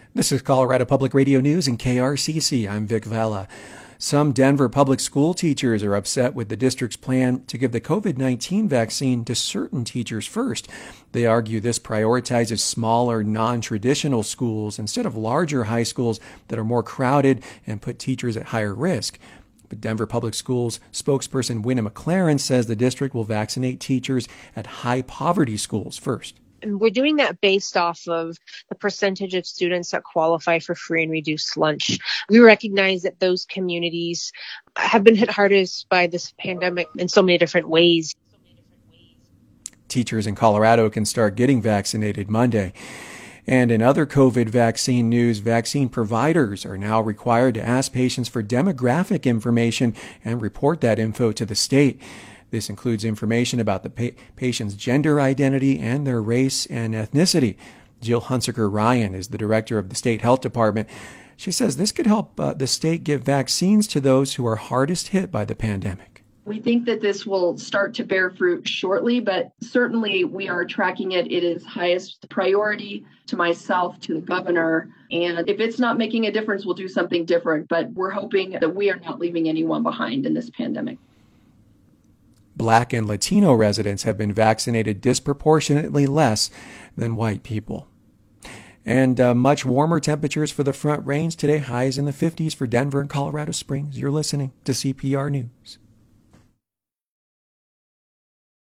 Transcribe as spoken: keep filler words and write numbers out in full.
This is Colorado Public Radio News and K R C C. I'm Vic Vela. Some Denver public school teachers are upset with the district's plan to give the COVID nineteen vaccine to certain teachers first. They argue this prioritizes smaller, non-traditional schools instead of larger high schools that are more crowded and put teachers at higher risk. But Denver Public Schools spokesperson Winna McLaren says the district will vaccinate teachers at high-poverty schools first. And we're doing that based off of the percentage of students that qualify for free and reduced lunch. We recognize that those communities have been hit hardest by this pandemic in so many different ways. Teachers in Colorado can start getting vaccinated Monday. And in other COVID vaccine news, vaccine providers are now required to ask patients for demographic information and report that info to the state. This includes information about the pa- patient's gender identity and their race and ethnicity. Jill Hunsaker Ryan is the director of the state health department. She says this could help uh, the state give vaccines to those who are hardest hit by the pandemic. We think that this will start to bear fruit shortly, but certainly we are tracking it. It is highest priority to myself, to the governor. And if it's not making a difference, we'll do something different. But we're hoping that we are not leaving anyone behind in this pandemic. Black and Latino residents have been vaccinated disproportionately less than white people. And uh, much warmer temperatures for the Front Range today, highs in the fifties for Denver and Colorado Springs. You're listening to C P R News.